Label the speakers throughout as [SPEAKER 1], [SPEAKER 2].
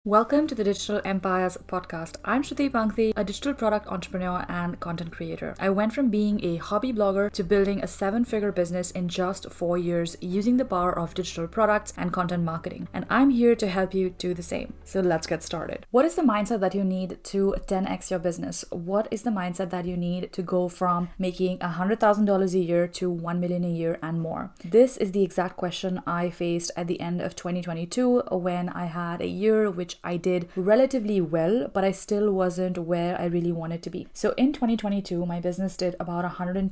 [SPEAKER 1] Welcome to the Digital Empires podcast. I'm Shruti Pankthi, a digital product entrepreneur and content creator. I went from being a hobby blogger to building a 7-figure business in just 4 years using the power of digital products and content marketing. And I'm here to help you do the same. So let's get started. What is the mindset that you need to 10x your business? What is the mindset that you need to go from making $100,000 a year to $1 million a year and more? This is the exact question I faced at the end of 2022 when I had a year which I did relatively well, but I still wasn't where I really wanted to be. So in 2022, my business did about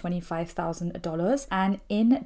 [SPEAKER 1] $125,000, and in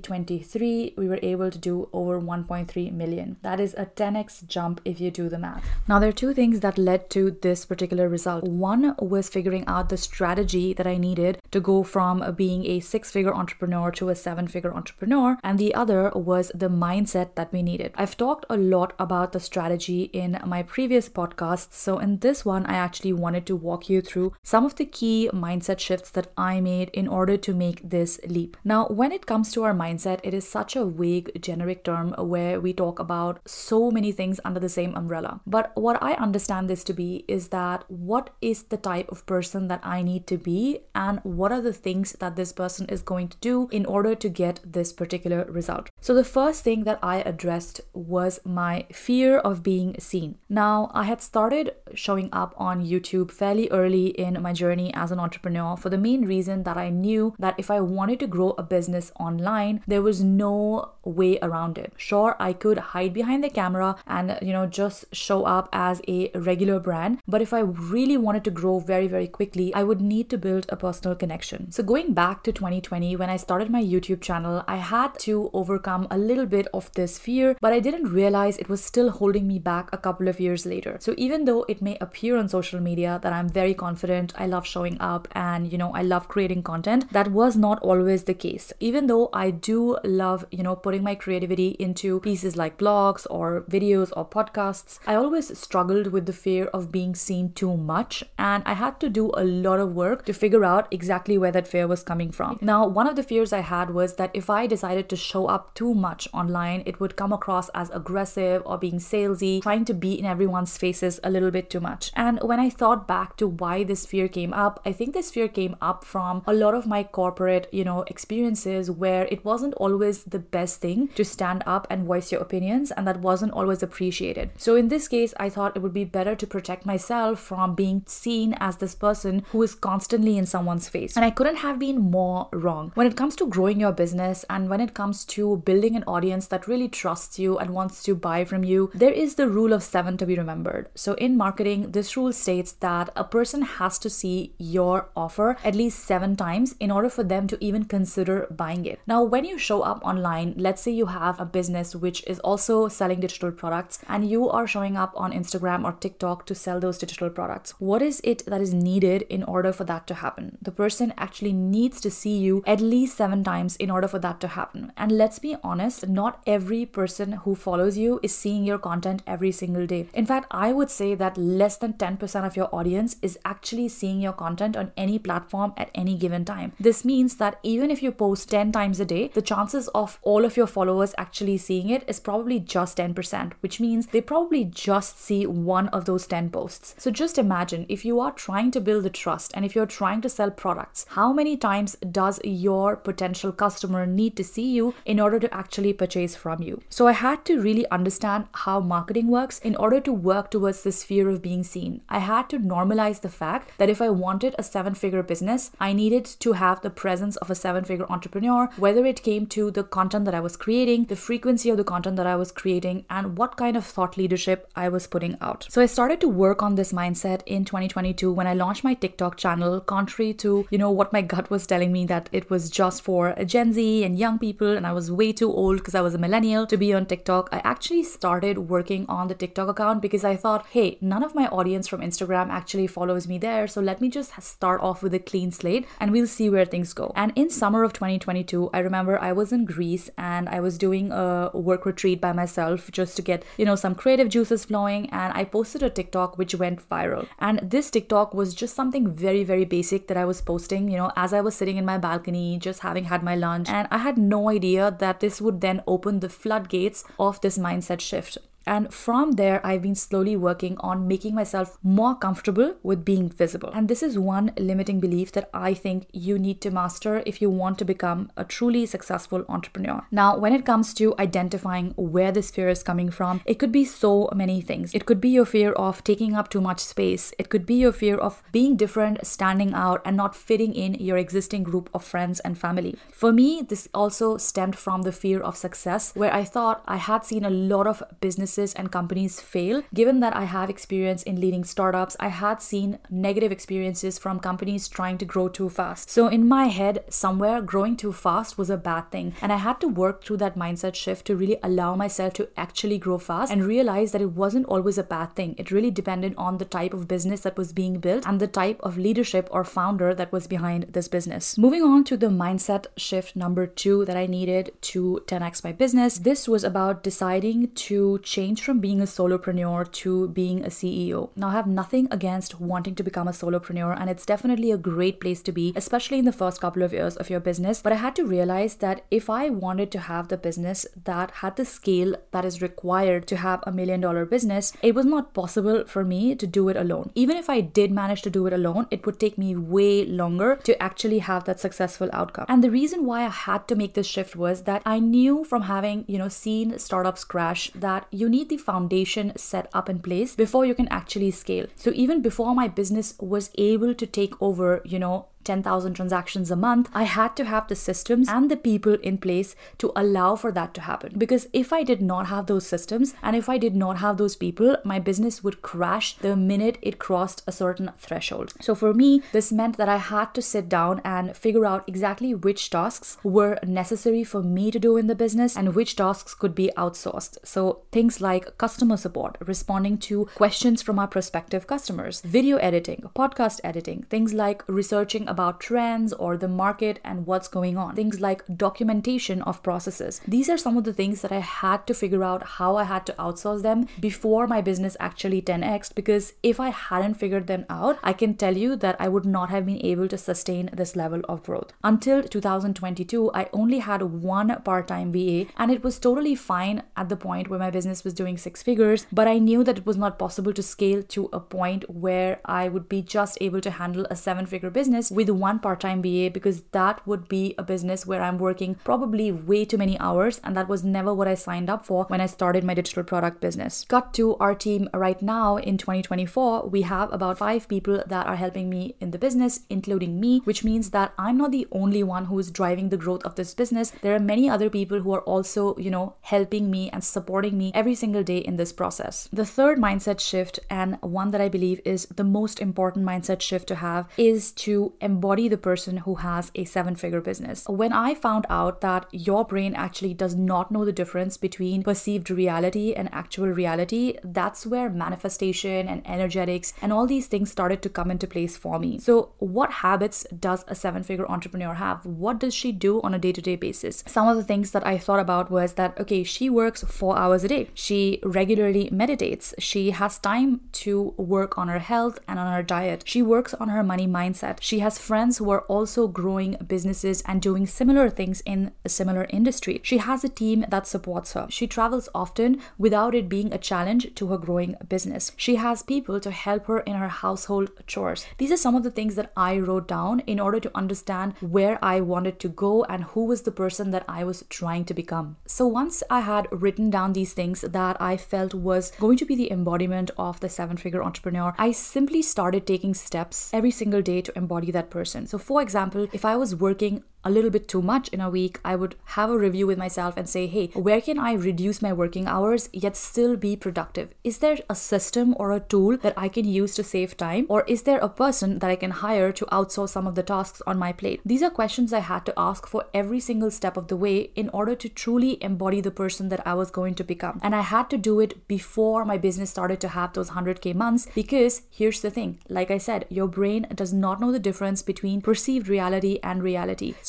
[SPEAKER 1] 2023, we were able to do over 1.3 million. That is a 10x jump if you do the math. Now, there are two things that led to this particular result. One was figuring out the strategy that I needed to go from being a 6-figure entrepreneur to a 7-figure entrepreneur, and the other was the mindset that we needed. I've talked a lot about the strategy in my previous podcasts, so in this one I actually wanted to walk you through some of the key mindset shifts that I made in order to make this leap. Now, when it comes to our mindset, it is such a vague, generic term where we talk about so many things under the same umbrella. But what I understand this to be is that what is the type of person that I need to be, and what are the things that this person is going to do in order to get this particular result. So the first thing that I addressed was my fear of being seen. Now, I had started showing up on YouTube fairly early in my journey as an entrepreneur for the main reason that I knew that if I wanted to grow a business online, there was no way around it. Sure, I could hide behind the camera and, just show up as a regular brand, but if I really wanted to grow very, very quickly, I would need to build a personal connection. So going back to 2020, when I started my YouTube channel, I had to overcome a little bit of this fear, but I didn't realize it was still holding me back a couple of years later. So even though it may appear on social media that I'm very confident, I love showing up and, I love creating content, that was not always the case. Even though I do love, putting my creativity into pieces like blogs or videos or podcasts, I always struggled with the fear of being seen too much, and I had to do a lot of work to figure out exactly where that fear was coming from. Now, one of the fears I had was that if I decided to show up too much online, it would come across as aggressive or being salesy, trying to be in everyone's faces a little bit too much. And when I thought back to why this fear came up, I think this fear came up from a lot of my corporate, experiences where it wasn't always the best thing to stand up and voice your opinions, and that wasn't always appreciated. So in this case, I thought it would be better to protect myself from being seen as this person who is constantly in someone's face. And I couldn't have been more wrong. When it comes to growing your business and when it comes to building an audience that really trusts you and wants to buy from you, there is the rule of 7 to be remembered. So in marketing, this rule states that a person has to see your offer at least 7 times in order for them to even consider buying it. Now, when you show up online, let's say you have a business which is also selling digital products and you are showing up on Instagram or TikTok to sell those digital products. What is it that is needed in order for that to happen? The person actually needs to see you at least 7 times in order for that to happen. And let's be honest, not every person who follows you is seeing your content every single day. In fact, I would say that less than 10% of your audience is actually seeing your content on any platform at any given time. This means that even if you post 10 times a day, the chances of all of your followers actually seeing it is probably just 10%, which means they probably just see one of those 10 posts. So just imagine if you are trying to build the trust and if you're trying to sell products, how many times does your potential customer need to see you in order to actually purchase from you? So I had to really understand how marketing works in order to work towards this fear of being seen. I had to normalize the fact that if I wanted a 7-figure business, I needed to have the presence of a 7-figure entrepreneur, whether it came to the content that I was creating, the frequency of the content that I was creating, and what kind of thought leadership I was putting out. So I started to work on this mindset in 2022 when I launched my TikTok channel, contrary to, what my gut was telling me that it was just for Gen Z and young people, and I was way too old because I was a millennial to be on TikTok. I actually started working on the TikTok account because I thought, hey, none of my audience from Instagram actually follows me there, so let me just start off with a clean slate and we'll see where things go. And in summer of 2022, I remember I was in Greece and I was doing a work retreat by myself just to get, some creative juices flowing, and I posted a TikTok which went viral. And this TikTok was just something very, very basic that I was posting, as I was sitting in my balcony, just having had my lunch, and I had no idea that this would then open the floodgates of this mindset shift. And from there, I've been slowly working on making myself more comfortable with being visible. And this is one limiting belief that I think you need to master if you want to become a truly successful entrepreneur. Now, when it comes to identifying where this fear is coming from, it could be so many things. It could be your fear of taking up too much space. It could be your fear of being different, standing out, and not fitting in your existing group of friends and family. For me, this also stemmed from the fear of success, where I thought I had seen a lot of businesses and companies fail. Given that I have experience in leading startups, I had seen negative experiences from companies trying to grow too fast. So in my head, somewhere growing too fast was a bad thing. And I had to work through that mindset shift to really allow myself to actually grow fast and realize that it wasn't always a bad thing. It really depended on the type of business that was being built and the type of leadership or founder that was behind this business. Moving on to the mindset shift number 2 that I needed to 10x my business. This was about deciding to change from being a solopreneur to being a CEO. Now, I have nothing against wanting to become a solopreneur, and it's definitely a great place to be, especially in the first couple of years of your business. But I had to realize that if I wanted to have the business that had the scale that is required to have $1 million business, it was not possible for me to do it alone. Even if I did manage to do it alone, it would take me way longer to actually have that successful outcome. And the reason why I had to make this shift was that I knew from having, seen startups crash that you need the foundation set up in place before you can actually scale. So even before my business was able to take over, 10,000 transactions a month, I had to have the systems and the people in place to allow for that to happen. Because if I did not have those systems and if I did not have those people, my business would crash the minute it crossed a certain threshold. So for me, this meant that I had to sit down and figure out exactly which tasks were necessary for me to do in the business and which tasks could be outsourced. So things like customer support, responding to questions from our prospective customers, video editing, podcast editing, things like researching about trends or the market and what's going on. Things like documentation of processes. These are some of the things that I had to figure out how I had to outsource them before my business actually 10x, because if I hadn't figured them out, I can tell you that I would not have been able to sustain this level of growth. Until 2022, I only had one part-time VA, and it was totally fine at the point where my business was doing 6 figures, but I knew that it was not possible to scale to a point where I would be just able to handle a 7-figure business with one part-time VA, because that would be a business where I'm working probably way too many hours, and that was never what I signed up for when I started my digital product business. Cut to our team right now in 2024, we have about 5 people that are helping me in the business, including me, which means that I'm not the only one who is driving the growth of this business. There are many other people who are also, helping me and supporting me every single day in this process. The third mindset shift, and one that I believe is the most important mindset shift to have, is to embody the person who has a 7-figure business. When I found out that your brain actually does not know the difference between perceived reality and actual reality, that's where manifestation and energetics and all these things started to come into place for me. So what habits does a 7-figure entrepreneur have? What does she do on a day-to-day basis? Some of the things that I thought about was that, okay, she works 4 hours a day. She regularly meditates. She has time to work on her health and on her diet. She works on her money mindset. She has friends who are also growing businesses and doing similar things in a similar industry. She has a team that supports her. She travels often without it being a challenge to her growing business. She has people to help her in her household chores. These are some of the things that I wrote down in order to understand where I wanted to go and who was the person that I was trying to become. So once I had written down these things that I felt was going to be the embodiment of the 7-figure entrepreneur, I simply started taking steps every single day to embody that person. So for example, if I was working a little bit too much in a week, I would have a review with myself and say, hey, where can I reduce my working hours yet still be productive? Is there a system or a tool that I can use to save time? Or is there a person that I can hire to outsource some of the tasks on my plate? These are questions I had to ask for every single step of the way in order to truly embody the person that I was going to become. And I had to do it before my business started to have those 100K months, because here's the thing, like I said, your brain does not know the difference between perceived reality and reality.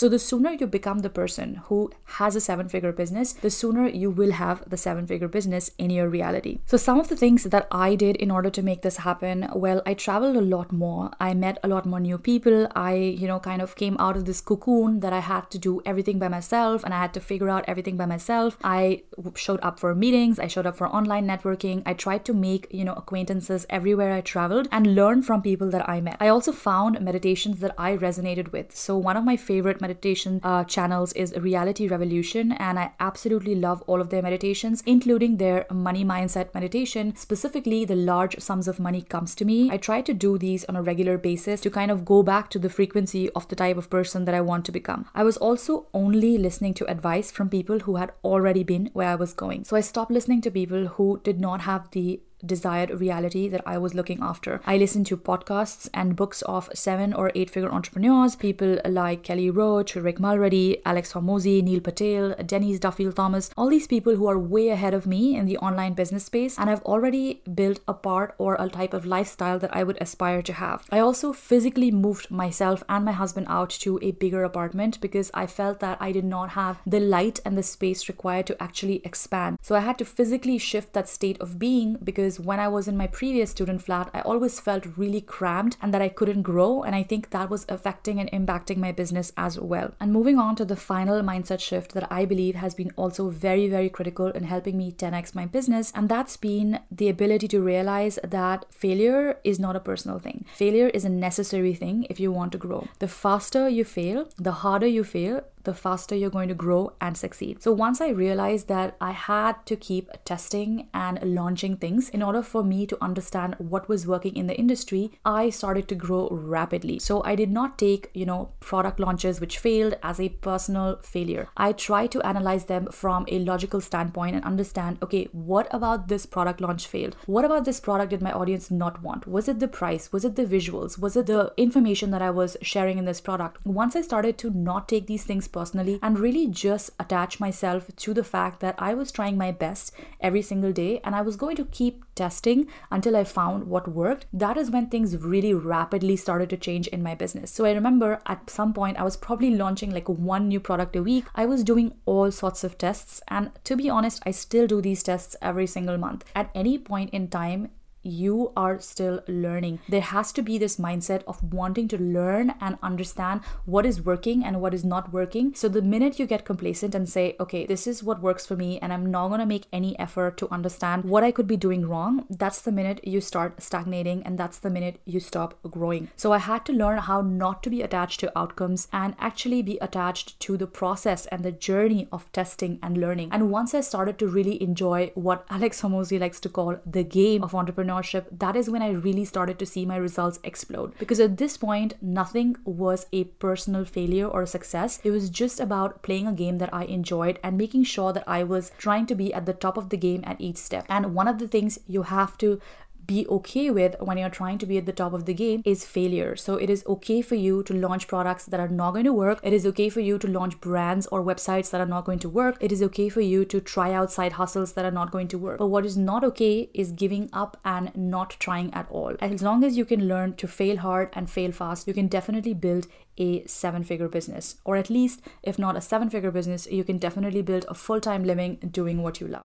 [SPEAKER 1] So the sooner you become the person who has a 7-figure business, the sooner you will have the 7-figure business in your reality. So some of the things that I did in order to make this happen, well, I traveled a lot more. I met a lot more new people. I, kind of came out of this cocoon that I had to do everything by myself and I had to figure out everything by myself. I showed up for meetings. I showed up for online networking. I tried to make, acquaintances everywhere I traveled and learn from people that I met. I also found meditations that I resonated with. So one of my favorite meditation channels is Reality Revolution, and I absolutely love all of their meditations, including their money mindset meditation. Specifically, the large sums of money comes to me. I try to do these on a regular basis to kind of go back to the frequency of the type of person that I want to become. I was also only listening to advice from people who had already been where I was going. So I stopped listening to people who did not have the desired reality that I was looking after. I listened to podcasts and books of 7 or 8-figure entrepreneurs, people like Kelly Roach, Rick Mulready, Alex Hormozi, Neil Patel, Denise Duffield Thomas, all these people who are way ahead of me in the online business space and have already built a part or a type of lifestyle that I would aspire to have. I also physically moved myself and my husband out to a bigger apartment because I felt that I did not have the light and the space required to actually expand. So I had to physically shift that state of being because when I was in my previous student flat, I always felt really cramped and that I couldn't grow. And I think that was affecting and impacting my business as well. And moving on to the final mindset shift that I believe has been also very, very critical in helping me 10x my business. And that's been the ability to realize that failure is not a personal thing. Failure is a necessary thing if you want to grow. The faster you fail, the harder you fail, the faster you're going to grow and succeed. So once I realized that I had to keep testing and launching things in order for me to understand what was working in the industry, I started to grow rapidly. So I did not take, product launches which failed as a personal failure. I tried to analyze them from a logical standpoint and understand, okay, what about this product launch failed? What about this product did my audience not want? Was it the price? Was it the visuals? Was it the information that I was sharing in this product? Once I started to not take these things personally and really just attach myself to the fact that I was trying my best every single day and I was going to keep testing until I found what worked, that is when things really rapidly started to change in my business. So I remember at some point I was probably launching like 1 new product a week. I was doing all sorts of tests, and to be honest, I still do these tests every single month. At any point in time, you are still learning. There has to be this mindset of wanting to learn and understand what is working and what is not working. So the minute you get complacent and say, okay, this is what works for me and I'm not going to make any effort to understand what I could be doing wrong, that's the minute you start stagnating and that's the minute you stop growing. So I had to learn how not to be attached to outcomes and actually be attached to the process and the journey of testing and learning. And once I started to really enjoy what Alex Hormozi likes to call the game of entrepreneurship, that is when I really started to see my results explode. Because at this point, nothing was a personal failure or a success. It was just about playing a game that I enjoyed and making sure that I was trying to be at the top of the game at each step. And one of the things you have to be okay with when you're trying to be at the top of the game is failure. So it is okay for you to launch products that are not going to work. It is okay for you to launch brands or websites that are not going to work. It is okay for you to try out side hustles that are not going to work. But what is not okay is giving up and not trying at all. As long as you can learn to fail hard and fail fast, you can definitely build a 7-figure business. Or at least, if not a 7-figure business, you can definitely build a full-time living doing what you love.